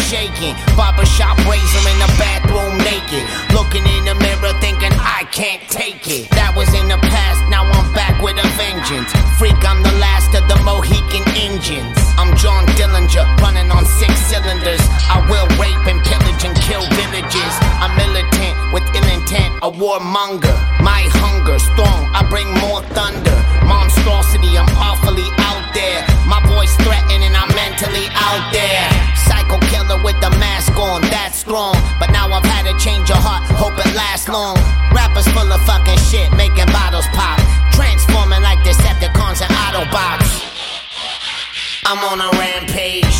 shaking. Barbershop razor in the bathroom naked. Looking in the mirror thinking I can't take it. That was in the past, now I'm back with a vengeance. Freak, I'm the last of the Mohican engines. I'm John Dillinger, running on 6 cylinders. I will rape and pillage and kill villages. I'm militant with ill intent, a warmonger. My hunger strong, I bring more thunder. Monstrosity, I'm awfully out there. My voice threatening, I'm mentally out there. Psycho killer with the mask on, that's strong. But now I've had to change your heart, hope it lasts long. Rappers full of fucking shit, making bottles pop. Transforming like Decepticons and Autobots. I'm on a rampage.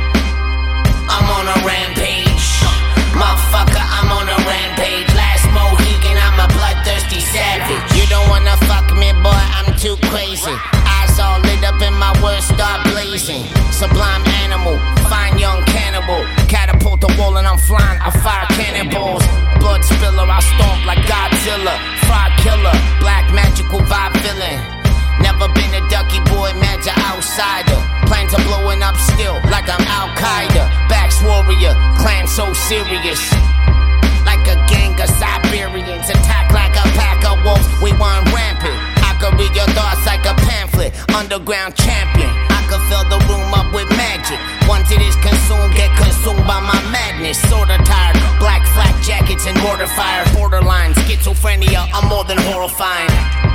I'm on a rampage. Motherfucker, I'm on a rampage. Last Mohican, I'm a bloodthirsty savage. You don't wanna fuck me, boy, I'm too crazy. Eyes all lit up and my words start blazing. Sublime animal, fine young cannibal. Catapult the wall and I'm flying, I fire cannonballs. Blood spiller, I stomp like Godzilla. Fire killer, black magical vibe villain. Never been a ducky boy, man's an outsider. Plans are blowing up still, like I'm Al-Qaeda. Backs warrior, clan so serious. Like a gang of Siberians, attack like a pack of wolves, we run rampant. I could read your thoughts like a pamphlet, underground champion. I could fill the room up with magic. Once it is consumed, get consumed by my madness. Sorta tired, black flak jackets and mortar fire. Borderline schizophrenia, I'm more than horrifying.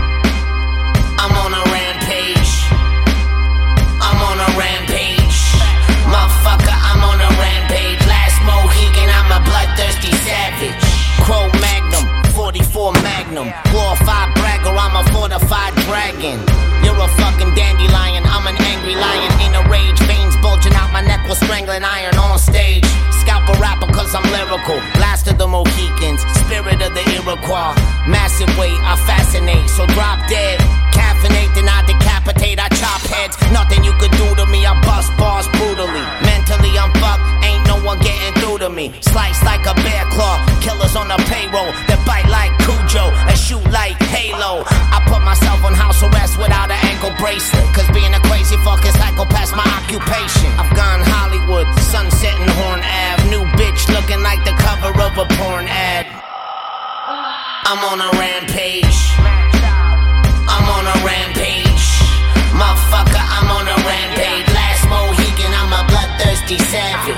I'm on a rampage. I'm on a rampage. Motherfucker, I'm on a rampage. Last Mohican, I'm a bloodthirsty savage. Crow Magnum, 44 Magnum. Glorified bragger, I'm a fortified dragon. You're a fucking dandelion, I'm an angry lion. In a rage, veins bulging out my neck with strangling iron on stage. Scalp a rapper cause I'm lyrical. Last of the Mohicans, spirit of the Iroquois. Massive weight, I fascinate, so drop dead. Caffeinate, then I decapitate, I chop heads. Nothing you could do to me, I bust bars brutally. Mentally I'm fucked, ain't no one getting through to me. Slice like a bear claw, killers on the payroll. That bite like Cujo, and shoot like Halo. I put myself on house arrest without an ankle bracelet. Cause being a crazy fucking psychopath's my occupation. I've gone Hollywood, Sunset and Horn Ave. New bitch looking like the cover of a porn ad. I'm on a rampage. I'm on a rampage. Motherfucker, I'm on a rampage. Last Mohican, I'm a bloodthirsty savage.